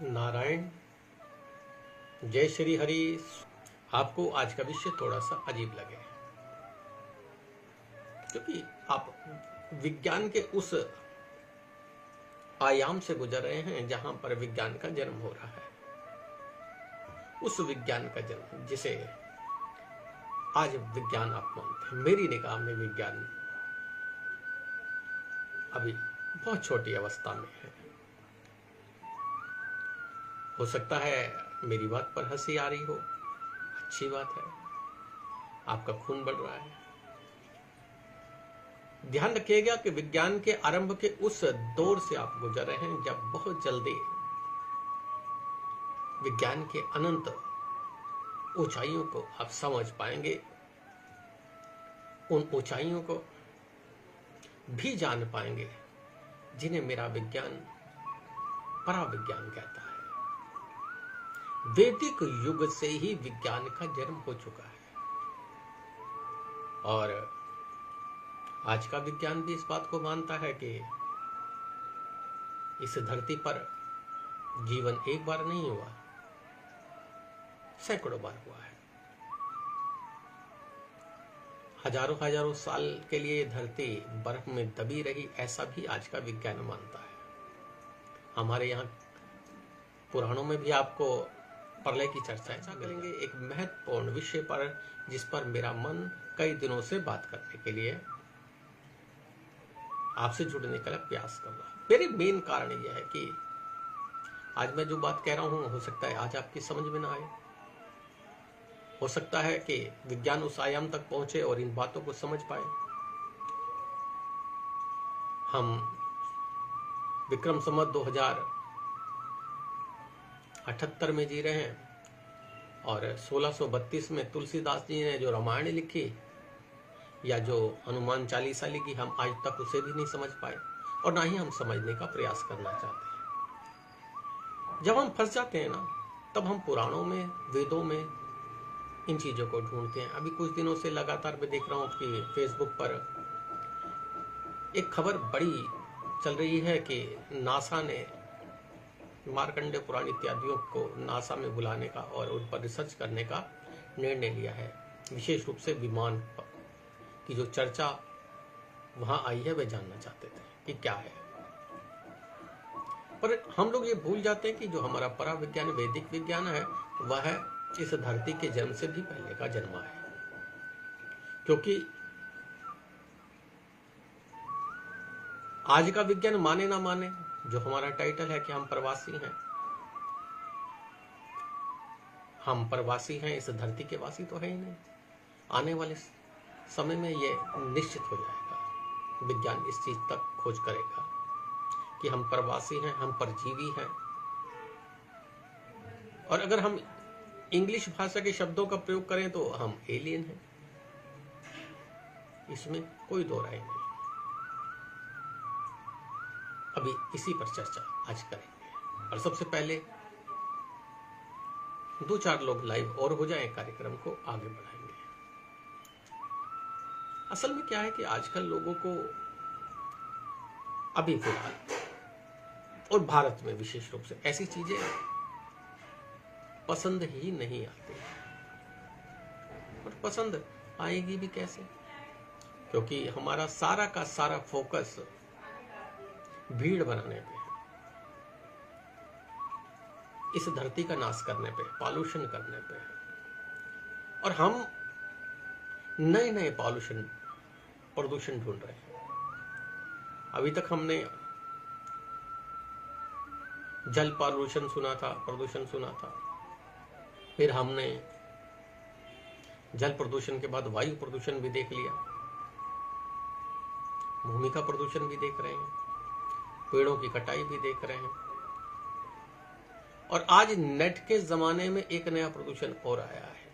नारायण, जय श्री हरि। आपको आज का विषय थोड़ा सा अजीब लगे क्योंकि आप विज्ञान के उस आयाम से गुजर रहे हैं जहां पर विज्ञान का जन्म हो रहा है। उस विज्ञान का जन्म जिसे आज विज्ञान आप मानते हैं। मेरी निगाह में विज्ञान अभी बहुत छोटी अवस्था में है। हो सकता है मेरी बात पर हंसी आ रही हो, अच्छी बात है, आपका खून बढ़ रहा है। ध्यान रखिएगा कि विज्ञान के आरंभ के उस दौर से आप गुजर रहे हैं जब बहुत जल्दी विज्ञान के अनंत ऊंचाइयों को आप समझ पाएंगे, उन ऊंचाइयों को भी जान पाएंगे जिन्हें मेरा विज्ञान पराविज्ञान कहता है। वैदिक युग से ही विज्ञान का जन्म हो चुका है और आज का विज्ञान भी इस बात को मानता है कि इस धरती पर जीवन एक बार नहीं हुआ, सैकड़ों बार हुआ है। हजारों हजारों साल के लिए ये धरती बर्फ में दबी रही, ऐसा भी आज का विज्ञान मानता है। हमारे यहाँ पुराणों में भी आपको प्रलय की चर्चा करेंगे एक महत्वपूर्ण विषय पर, जिस पर मेरा मन कई दिनों से बात करने के लिए आपसे जुड़ने का प्रयास कर रहा है। मेरी मेन कारण यह है कि आज मैं जो बात कह रहा हूं, हो सकता है आज आपकी समझ में ना आए। हो सकता है कि विज्ञान उस आयाम तक पहुंचे और इन बातों को समझ पाए। हम विक्रम संवत 2078 में जी रहे हैं और 1632 में तुलसीदास जी ने जो रामायण लिखी या जो हनुमान चालीसा लिखी, हम आज तक उसे भी नहीं समझ पाए और ना ही हम समझने का प्रयास करना चाहते हैं। जब हम फंस जाते हैं ना, तब हम पुराणों में, वेदों में इन चीजों को ढूंढते हैं। अभी कुछ दिनों से लगातार मैं देख रहा हूं कि फेसबुक पर एक खबर बड़ी चल रही है कि नासा ने मार्कंडे पुराण इत्यादियों को नासा में बुलाने का और उन पर रिसर्च करने का निर्णय लिया है। विशेष रूप से विमान की जो चर्चा वहां आई है, वे जानना चाहते थे कि क्या है। पर हम लोग ये भूल जाते हैं कि जो हमारा पराविज्ञान, वैदिक विज्ञान है, वह इस धरती के जन्म से भी पहले का जन्मा है। क्योंकि आज का विज्ञान माने ना माने, जो हमारा टाइटल है कि हम प्रवासी हैं, हम प्रवासी हैं, इस धरती के वासी तो है ही नहीं। आने वाले समय में ये निश्चित हो जाएगा। विज्ञान इस चीज तक खोज करेगा कि हम प्रवासी हैं, हम परजीवी हैं। और अगर हम इंग्लिश भाषा के शब्दों का प्रयोग करें तो हम एलियन हैं, इसमें कोई दो राय नहीं। अभी इसी पर चर्चा आज करेंगे और सबसे पहले 2-4 लोग लाइव और हो जाएं, कार्यक्रम को आगे बढ़ाएंगे। असल में क्या है कि आजकल लोगों को अभी फिलहाल और भारत में विशेष रूप से ऐसी चीजें पसंद ही नहीं आती। और पसंद आएगी भी कैसे, क्योंकि हमारा सारा का सारा फोकस भीड़ बनाने पे है, इस धरती का नाश करने पे, पॉल्यूशन करने पे है। और हम नए नए प्रदूषण ढूंढ रहे हैं। अभी तक हमने जल प्रदूषण सुना था, फिर हमने जल प्रदूषण के बाद वायु प्रदूषण भी देख लिया, भूमि का प्रदूषण भी देख रहे हैं, पेड़ों की कटाई भी देख रहे हैं और आज नेट के जमाने में एक नया प्रदूषण और आया है,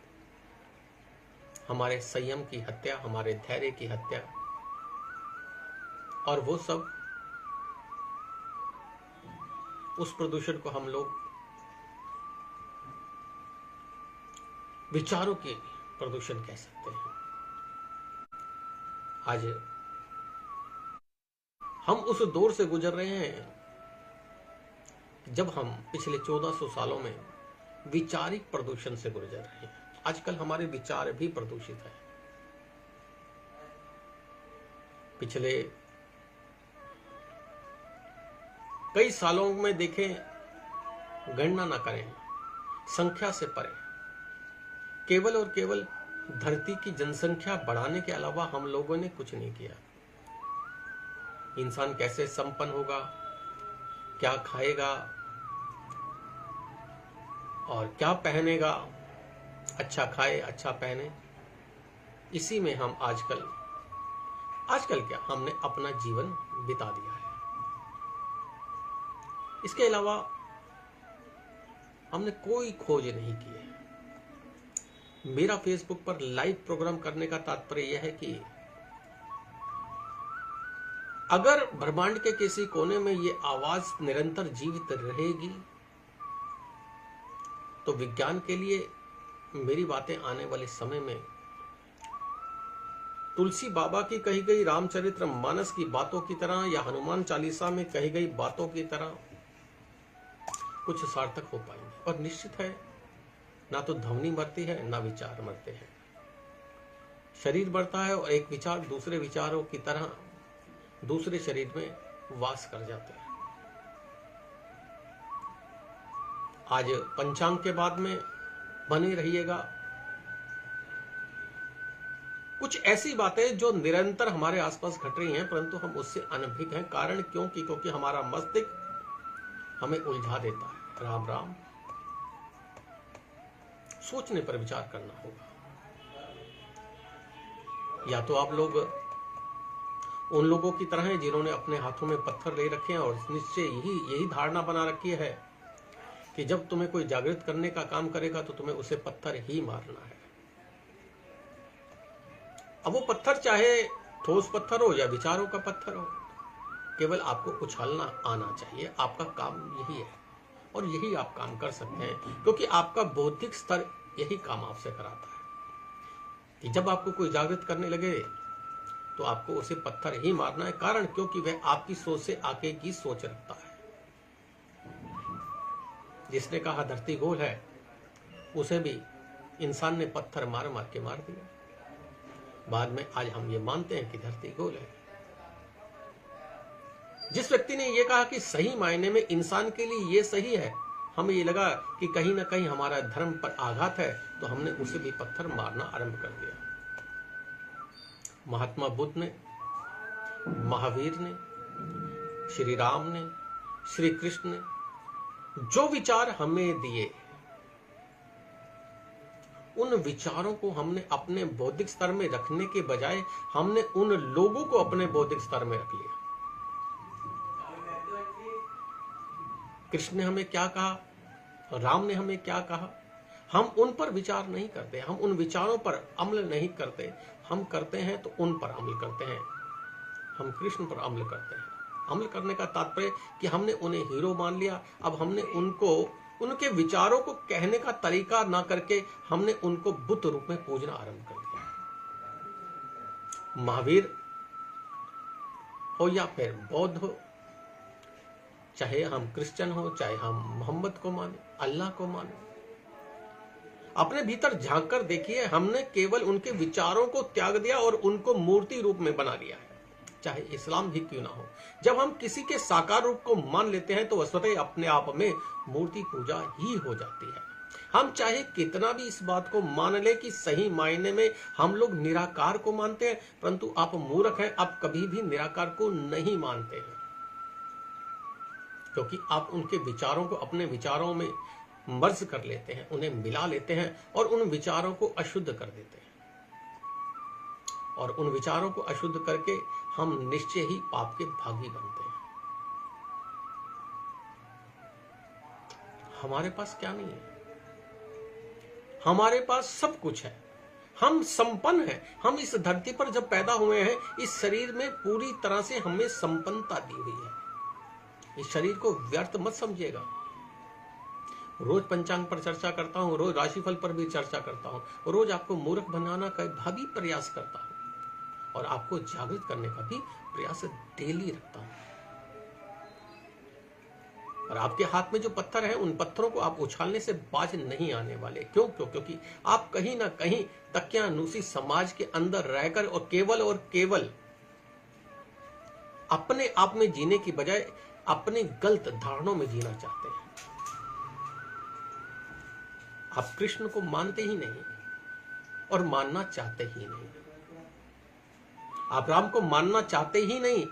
हमारे संयम की हत्या, हमारे धैर्य की हत्या। और वो सब, उस प्रदूषण को हम लोग विचारों के प्रदूषण कह सकते हैं। आज हम उस दौर से गुजर रहे हैं जब हम पिछले 1400 सालों में विचारिक प्रदूषण से गुजर रहे हैं, आजकल हमारे विचार भी प्रदूषित हैं। पिछले कई सालों में देखें, गणना न करें, संख्या से परे, केवल और केवल धरती की जनसंख्या बढ़ाने के अलावा हम लोगों ने कुछ नहीं किया। इंसान कैसे संपन्न होगा, क्या खाएगा और क्या पहनेगा, अच्छा खाए अच्छा पहने, इसी में हम आजकल क्या हमने अपना जीवन बिता दिया है। इसके अलावा हमने कोई खोज नहीं की है। मेरा फेसबुक पर लाइव प्रोग्राम करने का तात्पर्य यह है कि अगर ब्रह्मांड के किसी कोने में ये आवाज निरंतर जीवित रहेगी तो विज्ञान के लिए मेरी बातें आने वाले समय में तुलसी बाबा की कही गई रामचरित्र मानस की बातों की तरह या हनुमान चालीसा में कही गई बातों की तरह कुछ सार्थक हो पाएंगे। और निश्चित है, ना तो ध्वनि मरती है, ना विचार मरते हैं। शरीर बढ़ता है और एक विचार दूसरे विचारों की तरह दूसरे शरीर में वास कर जाते हैं। आज पंचांग के बाद में बने रहिएगा। कुछ ऐसी बातें जो निरंतर हमारे आसपास घट रही हैं, परंतु हम उससे अनभिज्ञ हैं। कारण क्योंकि हमारा मस्तिष्क हमें उलझा देता है। राम राम, सोचने पर विचार करना होगा। या तो आप लोग उन लोगों की तरह हैं जिन्होंने अपने हाथों में पत्थर ले रखे हैं और निश्चय यही धारणा बना रखी है कि जब तुम्हें कोई जागृत करने का काम करेगा तो तुम्हें उसे पत्थर ही मारना है। अब वो पत्थर चाहे ठोस पत्थर हो या विचारों का पत्थर हो, केवल आपको उछालना आना चाहिए। आपका काम यही है और यही आप काम कर सकते हैं, क्योंकि आपका बौद्धिक स्तर यही काम आपसे कराता है कि जब आपको कोई जागृत करने लगे तो आपको उसे पत्थर ही मारना है। कारण क्योंकि वह आपकी सोच से आगे की सोच रखता है। जिसने कहा धरती गोल है, उसे भी इंसान ने पत्थर मार मार के मार दिया। बाद में आज हम ये मानते हैं कि धरती गोल है। जिस व्यक्ति ने ये कहा कि सही मायने में इंसान के लिए ये सही है, हमें ये लगा कि कहीं ना कहीं हमारा धर्म पर आघात है, तो हमने उसे भी पत्थर मारना आरंभ कर दिया। महात्मा बुद्ध ने, महावीर ने, श्री राम ने, श्री कृष्ण ने जो विचार हमें दिए, उन विचारों को हमने अपने बौद्धिक स्तर में रखने के बजाय हमने उन लोगों को अपने बौद्धिक स्तर में रख लिया। कृष्ण ने हमें क्या कहा, राम ने हमें क्या कहा, हम उन पर विचार नहीं करते, हम उन विचारों पर अमल नहीं करते। हम करते हैं तो उन पर अमल करते हैं। हम कृष्ण पर अमल करते हैं। अमल करने का तात्पर्य कि हमने उन्हें हीरो मान लिया। अब हमने उनके विचारों को कहने का तरीका ना करके हमने उनको बुद्ध रूप में पूजना आरंभ कर दिया। महावीर हो या फिर बौद्ध हो, चाहे हम क्रिश्चियन हो, चाहे हम मोहम्मद को माने, अल्लाह को माने, अपने भीतर झांक कर देखिए, हमने केवल उनके विचारों को त्याग दिया और उनको मूर्ति रूप में बना लिया है। चाहे इस्लाम भी क्यों ना हो, जब हम किसी के साकार रूप को मान लेते हैं तो वह स्वतः अपने आप में मूर्ति पूजा ही हो जाती है। हम चाहे कितना भी इस बात को मान ले कि सही मायने में हम लोग निराकार को मानते हैं, परंतु आप मूर्ख हैं, आप कभी भी निराकार को नहीं मानते हैं, क्योंकि आप उनके विचारों को अपने विचारों में मर्ज कर लेते हैं, उन्हें मिला लेते हैं और उन विचारों को अशुद्ध कर देते हैं। और उन विचारों को अशुद्ध करके हम निश्चय ही पाप के भागी बनते हैं। हमारे पास क्या नहीं है? हमारे पास सब कुछ है। हम संपन्न हैं। हम इस धरती पर जब पैदा हुए हैं, इस शरीर में पूरी तरह से हमें संपन्नता दी हुई है। इस शरीर को व्यर्थ मत समझिएगा। रोज पंचांग पर चर्चा करता हूं, रोज राशिफल पर भी चर्चा करता हूं, रोज आपको मूर्ख बनाना का भी प्रयास करता हूं और आपको जागृत करने का भी प्रयास डेली रखता हूं। और आपके हाथ में जो पत्थर है, उन पत्थरों को आप उछालने से बाज नहीं आने वाले। क्योंकि आप कहीं ना कहीं तकियानुसी समाज के अंदर रहकर और केवल अपने आप में जीने की बजाय अपने गलत धारणाओं में जीना चाहते हैं। आप कृष्ण को मानते ही नहीं और मानना चाहते ही नहीं। आप राम को मानना चाहते ही नहीं।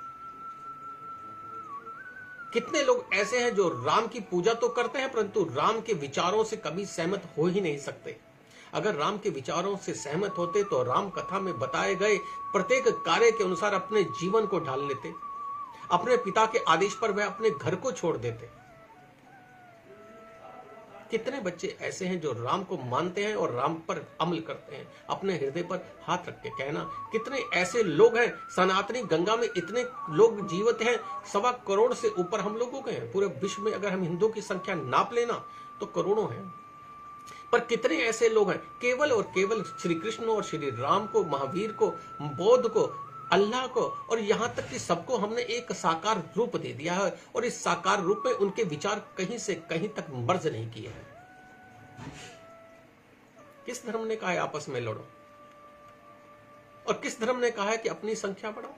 कितने लोग ऐसे हैं जो राम की पूजा तो करते हैं परंतु राम के विचारों से कभी सहमत हो ही नहीं सकते। अगर राम के विचारों से सहमत होते तो राम कथा में बताए गए प्रत्येक कार्य के अनुसार अपने जीवन को ढाल लेते। अपने पिता के आदेश पर वह अपने घर को छोड़ देते। कितने बच्चे ऐसे हैं जो राम को मानते हैं और राम पर अमल करते हैं, अपने हृदय पर हाथ रख के कहना। कितने ऐसे लोग हैं, सनातनी गंगा में इतने लोग जीवित हैं, 1.25 करोड़ से ऊपर हम लोगों के हैं। पूरे विश्व में अगर हम हिंदुओं की संख्या नाप लेना तो करोड़ों हैं। पर कितने ऐसे लोग हैं केवल और केवल श्री कृष्ण और श्री राम को, महावीर को, बौद्ध को, अल्लाह को और यहां तक कि सबको हमने एक साकार रूप दे दिया है और इस साकार रूप में उनके विचार कहीं से कहीं तक मर्ज नहीं किए हैं। किस धर्म ने कहा है आपस में लड़ो और किस धर्म ने कहा है कि अपनी संख्या बढ़ाओ?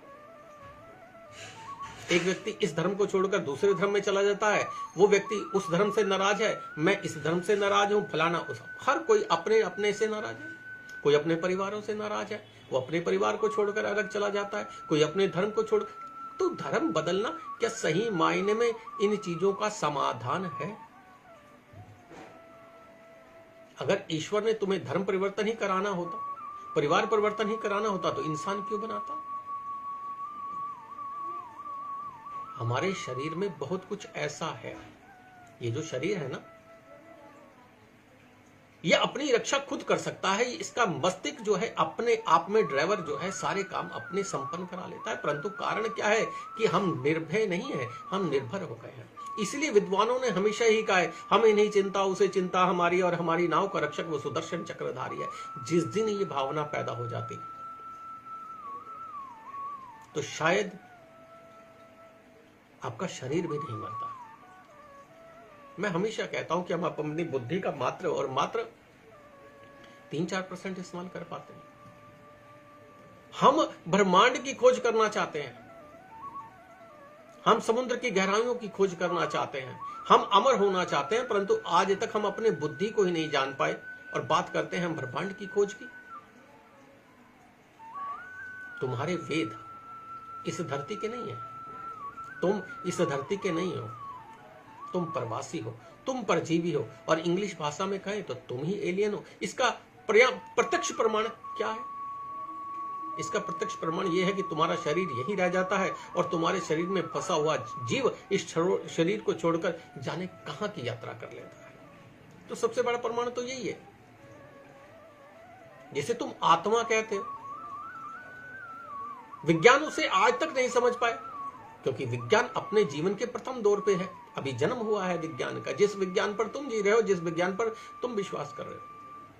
एक व्यक्ति इस धर्म को छोड़कर दूसरे धर्म में चला जाता है, वो व्यक्ति उस धर्म से नाराज है, मैं इस धर्म से नाराज हूं, फलाना उस। हर कोई अपने अपने से नाराज है। कोई अपने परिवारों से नाराज है, वो अपने परिवार को छोड़कर अलग चला जाता है, कोई अपने धर्म को छोड़। तो धर्म बदलना क्या सही मायने में इन चीजों का समाधान है? अगर ईश्वर ने तुम्हें धर्म परिवर्तन ही कराना होता, परिवार परिवर्तन ही कराना होता तो इंसान क्यों बनाता? हमारे शरीर में बहुत कुछ ऐसा है, ये जो शरीर है ना, यह अपनी रक्षा खुद कर सकता है। इसका मस्तिष्क जो है अपने आप में ड्राइवर जो है सारे काम अपने संपन्न करा लेता है। परंतु कारण क्या है कि हम निर्भय नहीं है, हम निर्भर हो गए हैं। इसलिए विद्वानों ने हमेशा ही कहा है, हमें नहीं चिंता उसे चिंता हमारी, और हमारी नाव का रक्षक वो सुदर्शन चक्रधारी है। जिस दिन ये भावना पैदा हो जाती तो शायद आपका शरीर भी नहीं मरता। मैं हमेशा कहता हूं कि हम अपनी बुद्धि का मात्र और मात्र 3-4% इस्तेमाल कर पाते हैं। हम ब्रह्मांड की खोज करना चाहते हैं, हम समुद्र की गहराइयों की खोज करना चाहते हैं, हम अमर होना चाहते हैं, परंतु आज तक हम अपने बुद्धि को ही नहीं जान पाए और बात करते हैं हम ब्रह्मांड की खोज की। तुम्हारे वेद इस धरती के नहीं है, तुम इस धरती के नहीं हो, तुम प्रवासी हो, तुम परजीवी हो, और इंग्लिश भाषा में कहें तो तुम ही एलियन हो। इसका प्रत्यक्ष प्रमाण क्या है? इसका प्रत्यक्ष प्रमाण यह है कि तुम्हारा शरीर यही रह जाता है और तुम्हारे शरीर में फंसा हुआ जीव इस शरीर को छोड़कर जाने कहां की यात्रा कर लेता है। तो सबसे बड़ा प्रमाण तो यही है। जिसे तुम आत्मा कहते हो, विज्ञान उसे आज तक नहीं समझ पाए, क्योंकि विज्ञान अपने जीवन के प्रथम दौर पे है। अभी जन्म हुआ है विज्ञान का। जिस विज्ञान पर तुम जी रहे हो, जिस विज्ञान पर तुम विश्वास कर रहे हो,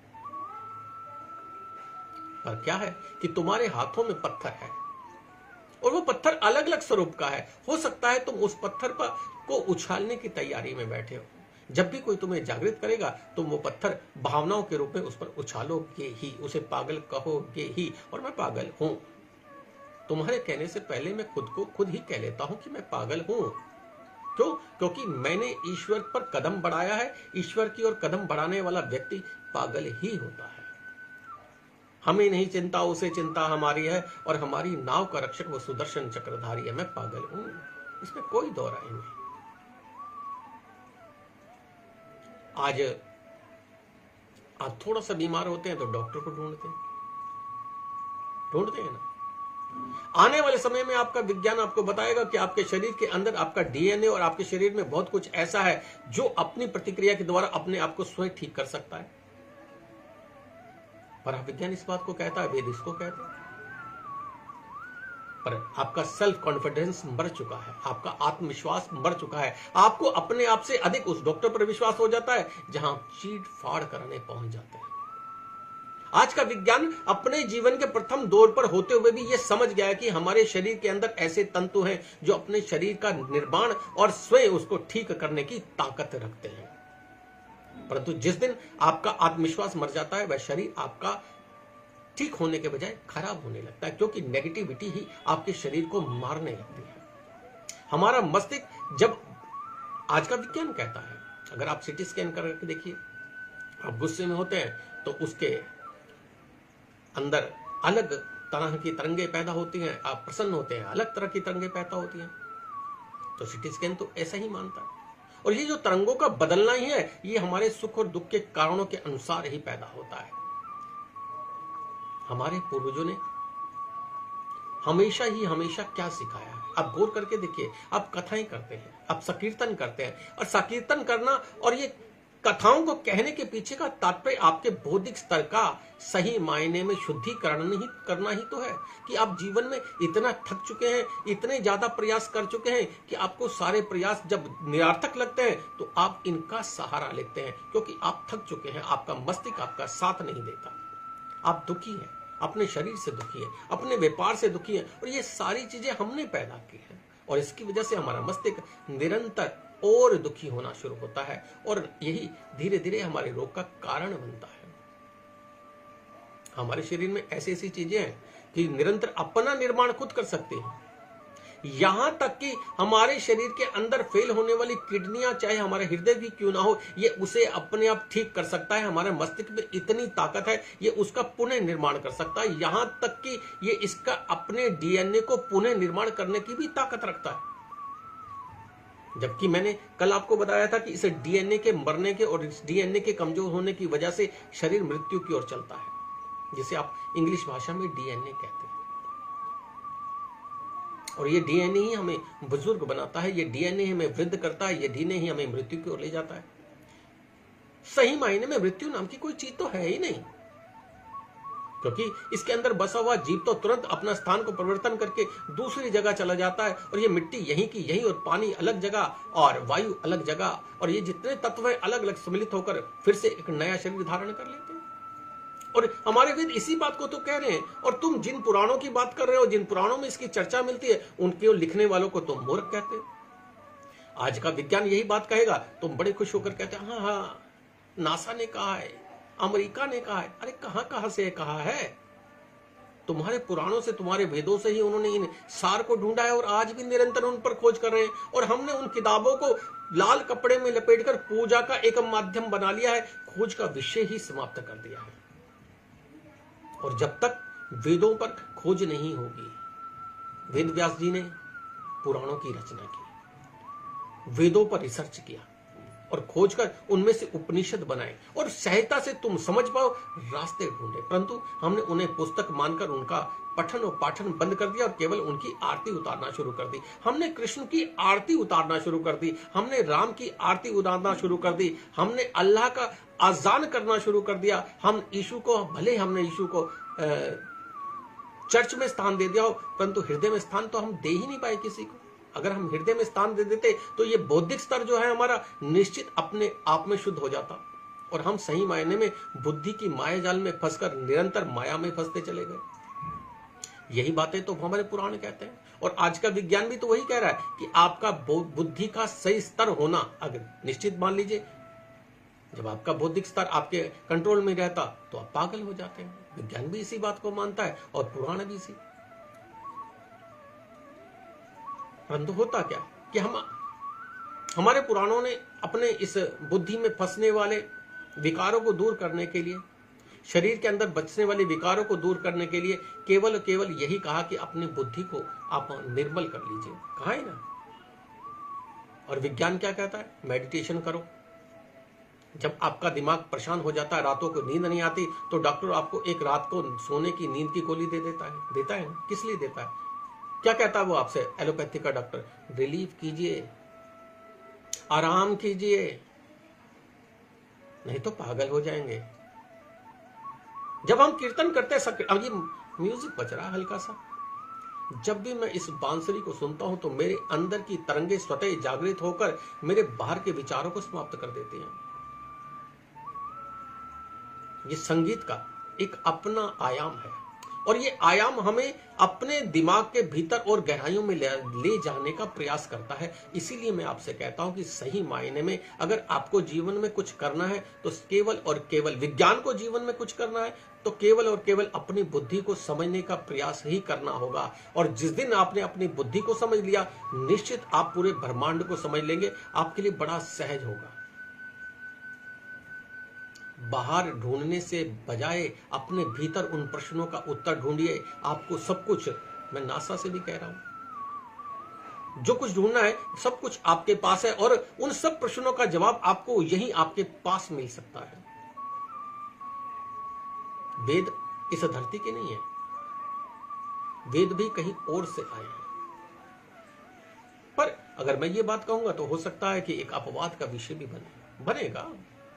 पर क्या है कि तुम्हारे हाथों में पत्थर है और वो पत्थर अलग अलग स्वरूप का है। हो सकता है तुम उस पत्थर पर को उछालने की तैयारी में बैठे हो। जब भी कोई तुम्हें जागृत करेगा तुम वो पत्थर भावनाओं के रूप में उस पर उछालोगे ही, उसे पागल कहोगे ही, और मैं पागल हूं। तुम्हारे कहने से पहले मैं खुद को खुद ही कह लेता हूं कि मैं पागल हूं। क्यों? क्योंकि मैंने ईश्वर पर कदम बढ़ाया है। ईश्वर की ओर कदम बढ़ाने वाला व्यक्ति पागल ही होता है। हमें नहीं चिंता उसे चिंता हमारी है, और हमारी नाव का रक्षक वो सुदर्शन चक्रधारी है। मैं पागल हूं, इसमें कोई दो राय नहीं। आज आप थोड़ा सा बीमार होते हैं तो डॉक्टर को ढूंढते हैं ना। आने वाले समय में आपका विज्ञान आपको बताएगा कि आपके शरीर के अंदर आपका डीएनए और आपके शरीर में बहुत कुछ ऐसा है जो अपनी प्रतिक्रिया के द्वारा अपने आप को स्वयं ठीक कर सकता है। पर विज्ञान इस बात को कहता है, वेद इसको कहते हैं। पर आपका सेल्फ कॉन्फिडेंस मर चुका है, आपका आत्मविश्वास मर चुका है। आपको अपने आप से अधिक उस डॉक्टर पर विश्वास हो जाता है जहां चीट फाड़ करने पहुंच जाते हैं। आज का विज्ञान अपने जीवन के प्रथम दौर पर होते हुए भी यह समझ गया कि हमारे शरीर के अंदर ऐसे तंतु हैं जो अपने शरीर का निर्माण और स्वयं उसको ठीक करने की ताकत रखते हैं। परंतु जिस दिन आपका आत्मविश्वास मर जाता है, वह शरीर आपका ठीक होने के बजाय खराब होने लगता है, क्योंकि नेगेटिविटी ही आपके शरीर को मारने लगती है। हमारा मस्तिष्क, जब आज का विज्ञान कहता है, अगर आप सीटी स्कैन करके देखिए, आप गुस्से में होते हैं तो उसके अंदर अलग तरह की तरंगे पैदा होती हैं, आप प्रसन्न होते हैं अलग तरह की तरंगे पैदा होती हैं। तो सीटी स्कैन तो ऐसा ही मानता है। और ये जो तरंगों का बदलना ही है, ये हमारे सुख और दुख के कारणों के अनुसार ही पैदा होता है। हमारे पूर्वजों ने हमेशा क्या सिखाया है, आप गौर करके देखिए। आप कथाएं करते हैं, आप संकीर्तन करते हैं, और संकीर्तन करना और ये कथाओं को कहने के पीछे का तात्पर्य आपके बौद्धिक स्तर का सही मायने में शुद्धिकरण नहीं करना ही तो है कि आप जीवन में इतना थक चुके हैं, इतने ज्यादा प्रयास कर चुके हैं कि आपको सारे प्रयास जब निरर्थक लगते हैं तो आप इनका सहारा लेते हैं, क्योंकि आप थक चुके हैं, आपका मस्तिष्क आपका साथ नहीं देता, आप दुखी हैं, अपने शरीर से दुखी है, अपने व्यापार से दुखी है, और ये सारी चीजें हमने पैदा की हैं। और इसकी वजह से हमारा मस्तिष्क निरंतर और दुखी होना शुरू होता है, और यही धीरे धीरे हमारे रोग का कारण बनता है। हमारे शरीर में ऐसी ऐसी चीजें हैं कि निरंतर अपना निर्माण खुद कर सकते हैं। यहां तक कि हमारे शरीर के अंदर फेल होने वाली किडनियां, चाहे हमारा हृदय भी क्यों ना हो, ये उसे अपने आप ठीक कर सकता है। हमारे मस्तिष्क में इतनी ताकत है, ये उसका पुनः निर्माण कर सकता है। यहां तक कि ये इसका अपने डीएनए को पुनः निर्माण करने की भी ताकत रखता है। जबकि मैंने कल आपको बताया था कि इस डीएनए के मरने के और इस डीएनए के कमजोर होने की वजह से शरीर मृत्यु की ओर चलता है, जिसे आप इंग्लिश भाषा में डीएनए कहते हैं। और ये डीएनए ही हमें बुजुर्ग बनाता है, ये डीएनए हमें वृद्ध करता है, ये डीएनए ही हमें मृत्यु की ओर ले जाता है। सही मायने में मृत्यु नाम की कोई चीज तो है ही नहीं, क्योंकि इसके अंदर बसा हुआ जीव तो तुरंत अपना स्थान को परिवर्तन करके दूसरी जगह चला जाता है, और ये मिट्टी यहीं की यहीं, और पानी अलग जगह, और वायु अलग जगह, और ये जितने तत्व है अलग अलग सम्मिलित होकर फिर से एक नया शरीर धारण कर लेते हैं। और हमारे वेद इसी बात को तो कह रहे हैं। और तुम जिन पुराणों की बात कर रहे हो, जिन पुराणों में इसकी चर्चा मिलती है, उनके लिखने वालों को तुम मूर्ख कहते हो। आज का विज्ञान यही बात कहेगा, तुम बड़े खुश होकर कहते हैं हाँ, नासा ने कहा है, अमेरिका ने कहा है। अरे कहां से कहा है? तुम्हारे पुराणों से, तुम्हारे वेदों से ही उन्होंने इन सार को ढूंढा है, और आज भी निरंतर उन पर खोज कर रहे हैं। और हमने उन किताबों को लाल कपड़े में लपेटकर पूजा का एक माध्यम बना लिया है, खोज का विषय ही समाप्त कर दिया है। और जब तक वेदों पर खोज नहीं होगी, वेद व्यास जी ने पुराणों की रचना की, वेदों पर रिसर्च किया और खोज कर उनमें से उपनिषद बनाए, और सहजता से तुम समझ पाओ रास्ते ढूंढे। परंतु हमने उन्हें पुस्तक मानकर उनका पठन और पाठन बंद कर दिया, और केवल उनकी आरती उतारना शुरू कर दी। हमने कृष्ण की आरती उतारना शुरू कर दी, हमने राम की आरती उतारना शुरू कर दी, हमने अल्लाह का आजान करना शुरू कर दिया। हम यीशु को, भले हमने यीशु को चर्च में स्थान दे दिया हो, परंतु हृदय में स्थान तो हम दे ही नहीं पाए किसी को। अगर हम हृदय में स्थान दे देते तो ये बौद्धिक स्तर जो है हमारा निश्चित अपने आप में शुद्ध हो जाता, और हम सही मायने में बुद्धि की माया जाल में फंसकर निरंतर माया में फंसते चले गए। यही बातें तो हमारे पुराण कहते हैं, और आज का विज्ञान भी तो वही कह रहा है कि आपका बुद्धि का सही स्तर होना, अगर निश्चित मान लीजिए, जब आपका बौद्धिक स्तर आपके कंट्रोल में रहता तो आप पागल हो जाते हैं। विज्ञान भी इसी बात को मानता है और पुराण भी इसी। परंतु होता क्या कि हमारे पुराणों ने अपने इस बुद्धि में फंसने वाले विकारों को दूर करने के लिए, शरीर के अंदर बचने वाले विकारों को दूर करने के लिए केवल यही कहा कि अपनी बुद्धि को आप निर्मल कर लीजिए। कहा है ना। और विज्ञान क्या कहता है? मेडिटेशन करो। जब आपका दिमाग परेशान हो जाता है, रातों को नींद नहीं आती, तो डॉक्टर आपको एक रात को सोने की नींद की गोली दे देता है ना। किस लिए देता है? क्या कहता है वो आपसे, एलोपैथी का डॉक्टर? रिलीफ कीजिए, आराम कीजिए, नहीं तो पागल हो जाएंगे। जब हम कीर्तन करते हैं, अब ये म्यूजिक बज रहा है हल्का सा, जब भी मैं इस बांसुरी को सुनता हूं तो मेरे अंदर की तरंगे स्वतः जागृत होकर मेरे बाहर के विचारों को समाप्त कर देती हैं। ये संगीत का एक अपना आयाम है और ये आयाम हमें अपने दिमाग के भीतर और गहराइयों में ले जाने का प्रयास करता है। इसीलिए मैं आपसे कहता हूं कि सही मायने में अगर आपको जीवन में कुछ करना है तो केवल और केवल विज्ञान को जीवन में कुछ करना है तो केवल और केवल अपनी बुद्धि को समझने का प्रयास ही करना होगा। और जिस दिन आपने अपनी बुद्धि को समझ लिया, निश्चित आप पूरे ब्रह्मांड को समझ लेंगे। आपके लिए बड़ा सहज होगा। बाहर ढूंढने से बजाय अपने भीतर उन प्रश्नों का उत्तर ढूंढिए। आपको सब कुछ, मैं नासा से भी कह रहा हूं, जो कुछ ढूंढना है सब कुछ आपके पास है और उन सब प्रश्नों का जवाब आपको यहीं आपके पास मिल सकता है। वेद इस धरती के नहीं है, वेद भी कहीं और से आए हैं। पर अगर मैं ये बात कहूंगा तो हो सकता है कि एक अपवाद का विषय भी बनेगा।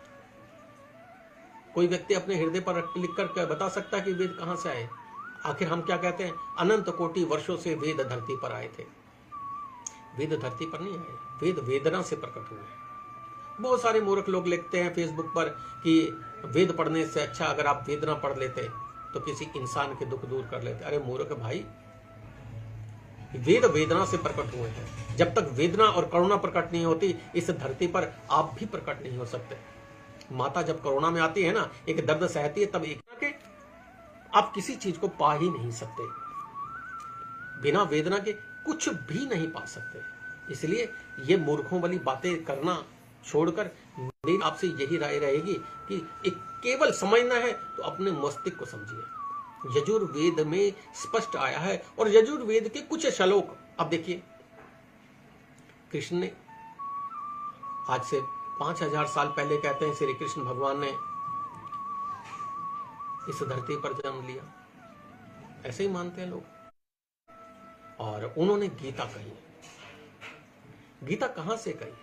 कोई व्यक्ति अपने हृदय पर लिख कर बता सकता है कि वेद कहां से आए। आखिर हम क्या कहते हैं, अनंत कोटि वर्षों से वेद धरती पर आए थे। वेद धरती पर नहीं आए, वेद वेदना से प्रकट हुए हैं। बहुत सारे मूर्ख लोग लिखते हैं फेसबुक पर कि वेद पढ़ने से अच्छा अगर आप वेदना पढ़ लेते तो किसी इंसान के दुख दूर कर लेते। अरे मूर्ख भाई, वेद वेदना से प्रकट हुए हैं। जब तक वेदना और करुणा प्रकट नहीं होती, इस धरती पर आप भी प्रकट नहीं हो सकते। माता जब कोरोना में आती है ना, एक दर्द सहती है, तब एक के आप किसी चीज को पा ही नहीं सकते। बिना वेदना के कुछ भी नहीं पा सकते। इसलिए ये मूर्खों वाली बातें करना छोड़कर मेरी आपसे यही राय रहेगी कि एक केवल समझना है तो अपने मस्तिष्क को समझिए। यजुर्वेद में स्पष्ट आया है और यजुर्वेद के कुछ श्लोक अब देखिए। कृष्ण ने आज से 5000 साल पहले कहते हैं श्री कृष्ण भगवान ने इस धरती पर जन्म लिया, ऐसे ही मानते हैं लोग। और उन्होंने गीता कही। गीता कहां से कही?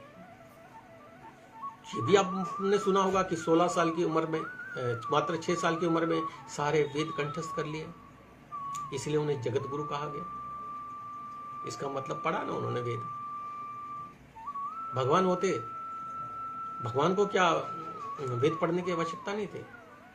ये भी आपने सुना होगा कि 16 साल की उम्र में, मात्र 6 साल की उम्र में सारे वेद कंठस्थ कर लिए, इसलिए उन्हें जगत गुरु कहा गया। इसका मतलब पढ़ा ना उन्होंने वेद। भगवान होते, भगवान को क्या वेद पढ़ने की आवश्यकता नहीं थी?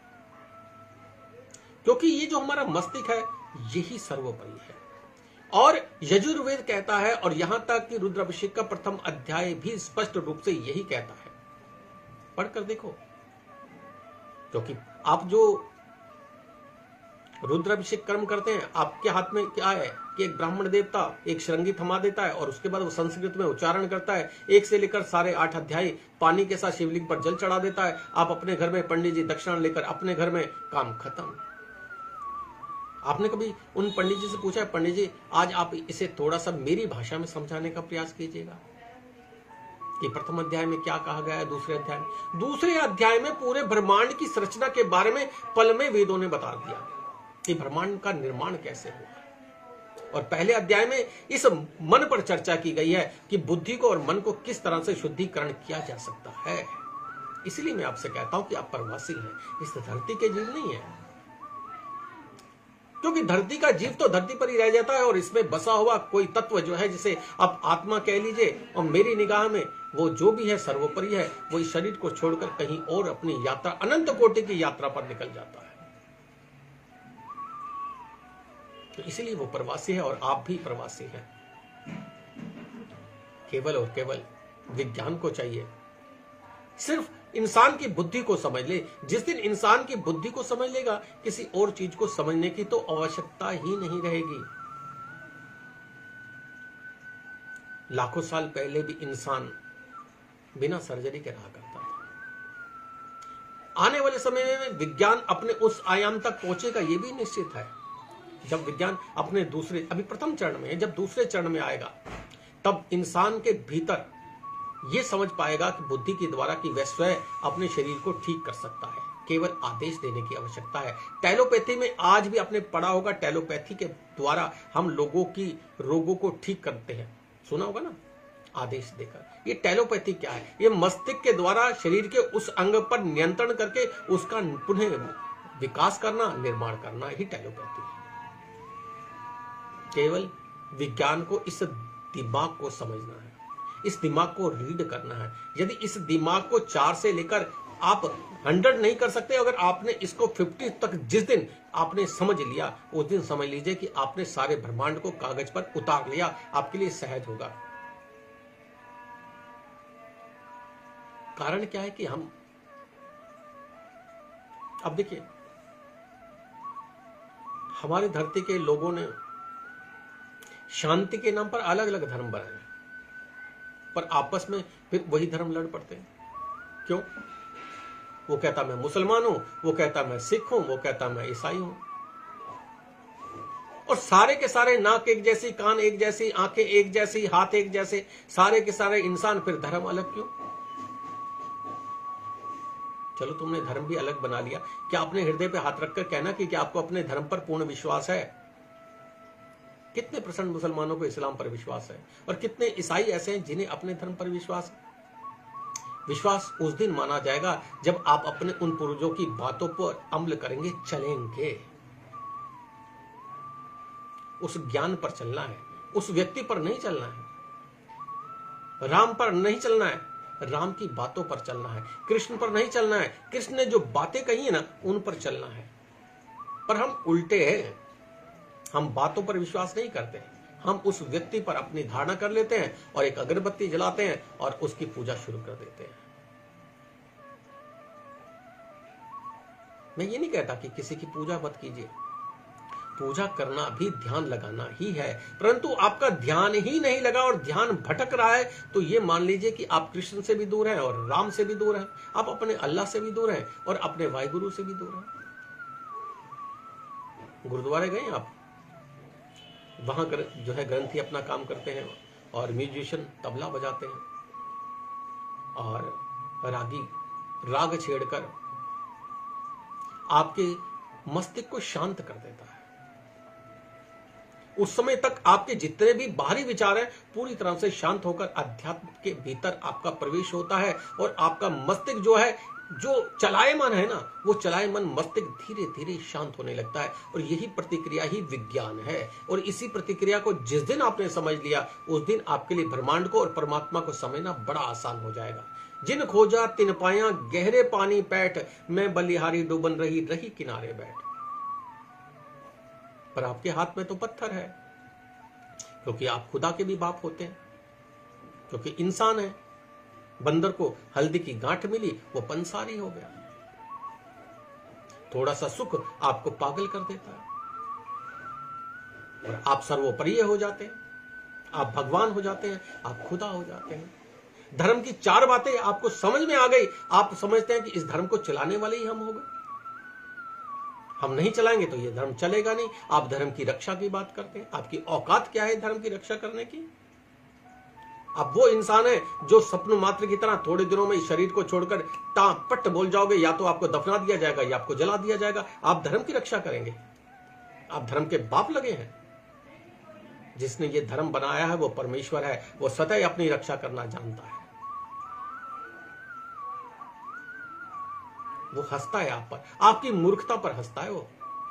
क्योंकि ये जो हमारा मस्तिष्क है यही सर्वोपरि है। और यजुर्वेद कहता है, और यहां तक कि रुद्राभिषेक का प्रथम अध्याय भी स्पष्ट रूप से यही कहता है। पढ़कर देखो। क्योंकि आप जो रुद्राभिषेक कर्म करते हैं, आपके हाथ में क्या है कि एक ब्राह्मण देवता एक श्रृंगी थमा देता है और उसके बाद वो संस्कृत में उच्चारण करता है। 1 से लेकर सारे 8 अध्याय पानी के साथ शिवलिंग पर जल चढ़ा देता है। आप अपने घर में पंडित जी दक्षिणा लेकर अपने घर में काम खत्म। आपने कभी उन पंडित जी से पूछा है, पंडित जी आज आप इसे थोड़ा सा मेरी भाषा में समझाने का प्रयास कीजिएगा कि प्रथम अध्याय में क्या कहा गया है, दूसरे अध्याय में पूरे ब्रह्मांड की संरचना के बारे में पल में वेदों ने बता दिया कि ब्रह्मांड का निर्माण कैसे हुआ। और पहले अध्याय में इस मन पर चर्चा की गई है कि बुद्धि को और मन को किस तरह से शुद्धिकरण किया जा सकता है। इसलिए मैं आपसे कहता हूं कि आप प्रवासी हैं, इस धरती के जीव नहीं है। क्योंकि धरती का जीव तो धरती पर ही रह जाता है और इसमें बसा हुआ कोई तत्व जो है, जिसे आप आत्मा कह लीजिए, और मेरी निगाह में वो जो भी है सर्वोपरि है, वो इस शरीर को छोड़कर कहीं और अपनी यात्रा, अनंत कोटि की यात्रा पर निकल जाता है। तो इसलिए वो प्रवासी है और आप भी प्रवासी हैं। केवल और केवल विज्ञान को चाहिए। सिर्फ इंसान की बुद्धि को समझ ले। जिस दिन इंसान की बुद्धि को समझ लेगा, किसी और चीज को समझने की तो आवश्यकता ही नहीं रहेगी। लाखों साल पहले भी इंसान बिना सर्जरी के रहा करता था। आने वाले समय में विज्ञान अपने उस आयाम तक पहुंचेगा, यह भी निश्चित है। जब विज्ञान अपने दूसरे, अभी प्रथम चरण में है, जब दूसरे चरण में आएगा तब इंसान के भीतर यह समझ पाएगा कि बुद्धि के द्वारा कि वह स्वयं अपने शरीर को ठीक कर सकता है। केवल आदेश देने की आवश्यकता है। टेलोपैथी में आज भी आपने पढ़ा होगा, टेलोपैथी के द्वारा हम लोगों की रोगों को ठीक करते हैं, सुना होगा ना, आदेश देकर। ये टेलोपैथी क्या है? ये मस्तिष्क के द्वारा शरीर के उस अंग पर नियंत्रण करके उसका पुनः विकास करना, निर्माण करना ही टेलोपैथी है। केवल विज्ञान को, इस दिमाग को समझना है, इस दिमाग को रीड करना है। यदि इस दिमाग को 4 से लेकर आप 100 नहीं कर सकते। अगर आपने इसको 50 तक जिस दिन आपने समझ लिया, उस दिन समझ लीजिए कि आपने सारे ब्रह्मांड को कागज पर उतार लिया। आपके लिए सहज होगा। कारण क्या है कि हम, अब देखिए, हमारी धरती के लोगों ने शांति के नाम पर अलग अलग धर्म बनाए, पर आपस में फिर वही धर्म लड़ पड़ते हैं। क्यों? वो कहता मैं मुसलमान हूं, वो कहता मैं सिख हूं, वो कहता मैं ईसाई हूं, और सारे के सारे नाक एक जैसी, कान एक जैसी, आंखें एक जैसी, हाथ एक जैसे, सारे के सारे इंसान, फिर धर्म अलग क्यों? चलो तुमने धर्म भी अलग बना लिया, क्या अपने हृदय पे हाथ रखकर कहना कि क्या आपको अपने धर्म पर पूर्ण विश्वास है? कितने % मुसलमानों को इस्लाम पर विश्वास है, और कितने ईसाई ऐसे हैं जिन्हें अपने धर्म पर विश्वास है? विश्वास उस दिन माना जाएगा जब आप अपने उन पूर्वजों की बातों पर अमल करेंगे, चलेंगे। उस ज्ञान पर चलना है, उस व्यक्ति पर नहीं चलना है। राम पर नहीं चलना है, राम की बातों पर चलना है। कृष्ण पर नहीं चलना है, कृष्ण ने जो बातें कही है ना, उन पर चलना है। पर हम उल्टे हैं, हम बातों पर विश्वास नहीं करते। हम उस व्यक्ति पर अपनी धारणा कर लेते हैं और एक अगरबत्ती जलाते हैं और उसकी पूजा शुरू कर देते हैं। मैं ये नहीं कहता कि किसी की पूजा मत कीजिए, पूजा करना भी ध्यान लगाना ही है, परंतु आपका ध्यान ही नहीं लगा और ध्यान भटक रहा है, तो ये मान लीजिए कि आप कृष्ण से भी दूर हैं और राम से भी दूर हैं, आप अपने अल्लाह से भी दूर हैं और अपने वाहिगुरु से भी दूर हैं। गुरुद्वारे गए आप, वहां जो है ग्रंथी अपना काम करते हैं और म्यूजिशियन तबला बजाते हैं और रागी राग छेड़कर आपके मस्तिष्क को शांत कर देता है। उस समय तक आपके जितने भी बाहरी विचार हैं पूरी तरह से शांत होकर अध्यात्म के भीतर आपका प्रवेश होता है और आपका मस्तिष्क जो है, जो चलायमान है ना, वो चलायमान मस्तिष्क धीरे धीरे शांत होने लगता है। और यही प्रतिक्रिया ही विज्ञान है। और इसी प्रतिक्रिया को जिस दिन आपने समझ लिया, उस दिन आपके लिए ब्रह्मांड को और परमात्मा को समझना बड़ा आसान हो जाएगा। जिन खोजा तिन पाया, गहरे पानी पैठ, मैं बलिहारी डूबन रही रही किनारे बैठ। पर आपके हाथ में तो पत्थर है, क्योंकि आप खुदा के भी बाप होते हैं, क्योंकि इंसान है। बंदर को हल्दी की गांठ मिली, वो पंसारी हो गया। थोड़ा सा सुख आपको पागल कर देता है और आप सर्वोपरि हो जाते हैं, आप भगवान हो जाते हैं, आप खुदा हो जाते हैं। धर्म की 4 बातें आपको समझ में आ गई, आप समझते हैं कि इस धर्म को चलाने वाले ही हम हो गए। हम नहीं चलाएंगे तो ये धर्म चलेगा नहीं। आप धर्म की रक्षा की बात करते हैं, आपकी औकात क्या है धर्म की रक्षा करने की? आप वो इंसान है जो स्वप्न मात्र की तरह थोड़े दिनों में इस शरीर को छोड़कर पट बोल जाओगे, या तो आपको दफना दिया जाएगा या आपको जला दिया जाएगा। आप धर्म की रक्षा करेंगे? आप धर्म के बाप लगे हैं। जिसने ये धर्म बनाया है वो परमेश्वर है, वो स्वतः अपनी रक्षा करना जानता है। वो हंसता है आप पर, आपकी मूर्खता पर हंसता है वो।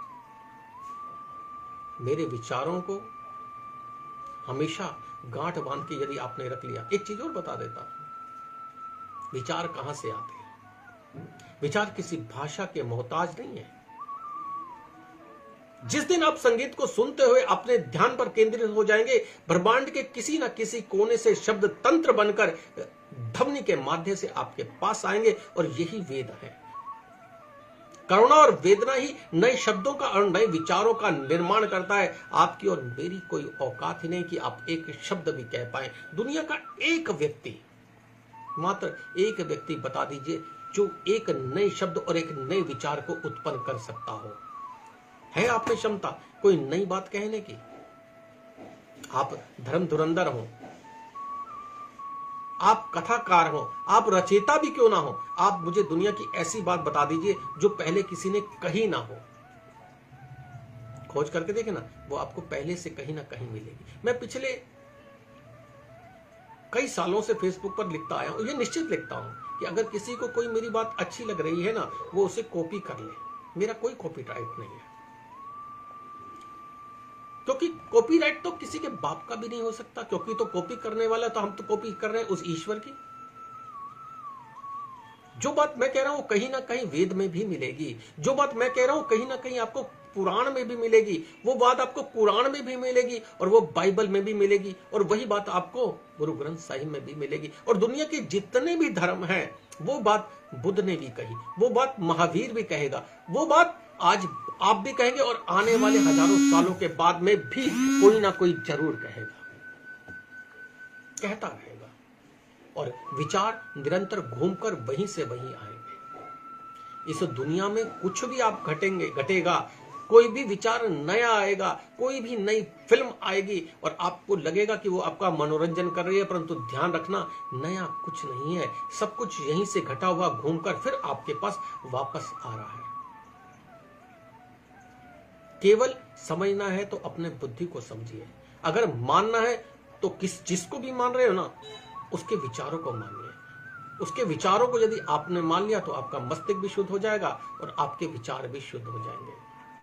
मेरे विचारों को हमेशा गांठ बांध के यदि आपने रख लिया। एक चीज और बता देता, विचार कहां से आते हैं? विचार किसी भाषा के मोहताज नहीं है। जिस दिन आप संगीत को सुनते हुए अपने ध्यान पर केंद्रित हो जाएंगे, ब्रह्मांड के किसी न किसी कोने से शब्द तंत्र बनकर ध्वनि के माध्यम से आपके पास आएंगे, और यही वेद है। करुणा और वेदना ही नए शब्दों का और नए विचारों का निर्माण करता है। आपकी और मेरी कोई औकात ही नहीं कि आप एक शब्द भी कह पाए। दुनिया का एक व्यक्ति, मात्र एक व्यक्ति बता दीजिए जो एक नए शब्द और एक नए विचार को उत्पन्न कर सकता हो। है आप में क्षमता कोई नई बात कहने की? आप धर्म धुरंधर हो, आप कथाकार हो, आप रचयिता भी क्यों ना हो, आप मुझे दुनिया की ऐसी बात बता दीजिए जो पहले किसी ने कही ना हो। खोज करके देखे ना, वो आपको पहले से कहीं ना कहीं मिलेगी। मैं पिछले कई सालों से फेसबुक पर लिखता आया हूं, ये निश्चित लिखता हूं कि अगर किसी को कोई मेरी बात अच्छी लग रही है ना, वो उसे कॉपी कर ले। मेरा कोई कॉपीराइट नहीं है, क्योंकि कॉपीराइट तो किसी के बाप का भी नहीं हो सकता, क्योंकि तो कॉपी करने वाला तो हम तो कॉपी कर रहे हैं उस ईश्वर की। जो बात मैं कह रहा हूं कहीं ना कहीं वेद में भी मिलेगी, जो बात मैं कह रहा हूं कहीं ना कहीं आपको पुराण में भी मिलेगी, वो बात आपको पुराण में भी मिलेगी और वो बाइबल में भी मिलेगी, और वही बात आपको गुरु ग्रंथ साहिब में भी मिलेगी। और दुनिया के जितने भी धर्म हैं वो बात बुद्ध ने भी कही, वो बात महावीर भी कहेगा, वो बात आज आप भी कहेंगे और आने वाले हजारों सालों के बाद में भी कोई ना कोई जरूर कहेगा, कहता रहेगा। और विचार निरंतर घूमकर वहीं से वहीं आएंगे। इस दुनिया में कुछ भी आप घटेगा, कोई भी विचार नया आएगा, कोई भी नई फिल्म आएगी और आपको लगेगा कि वो आपका मनोरंजन कर रही है, परंतु ध्यान रखना नया कुछ नहीं है, सब कुछ यहीं से घटा हुआ घूमकर फिर आपके पास वापस आ रहा है। केवल समझना है तो अपने बुद्धि को समझिए, अगर मानना है तो जिसको भी मान रहे हो ना उसके विचारों को मानिए। उसके विचारों को यदि आपने मान लिया तो आपका मस्तिष्क भी शुद्ध हो जाएगा और आपके विचार भी शुद्ध हो जाएंगे।